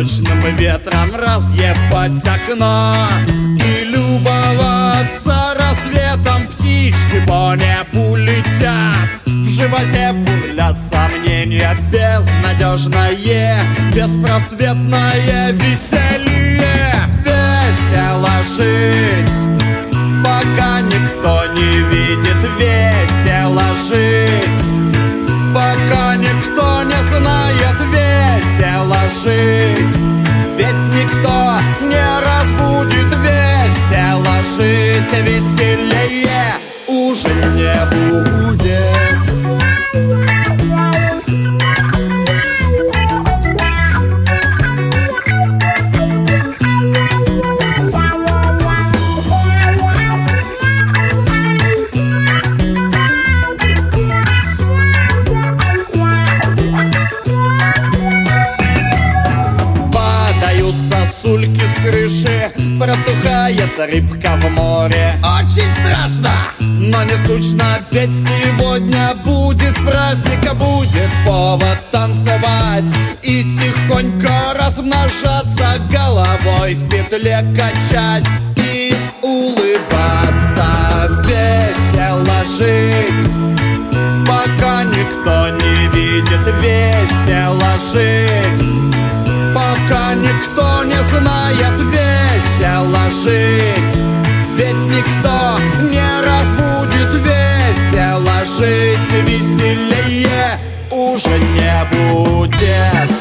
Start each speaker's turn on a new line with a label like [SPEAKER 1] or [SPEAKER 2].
[SPEAKER 1] восточным ветром разъебать окно и любоваться рассветом. Птички по небу летят, в животе бурлят сомнения. Безнадежное, беспросветное веселье. Весело жить, пока никто не видит. Весело жить, пока никто не знает. Весело жить, ведь никто не разбудит. Весело жить, веселее уже не будет. Сосульки с крыши, протухает рыбка в море. Очень страшно, но не скучно, ведь сегодня будет праздник, будет повод танцевать и тихонько размножаться, головой в петле качать и улыбаться. Весело жить, пока никто не видит. Весело жить, пока никто не знает. Весело жить, ведь никто не разбудит. Весело жить, веселее уже не будет.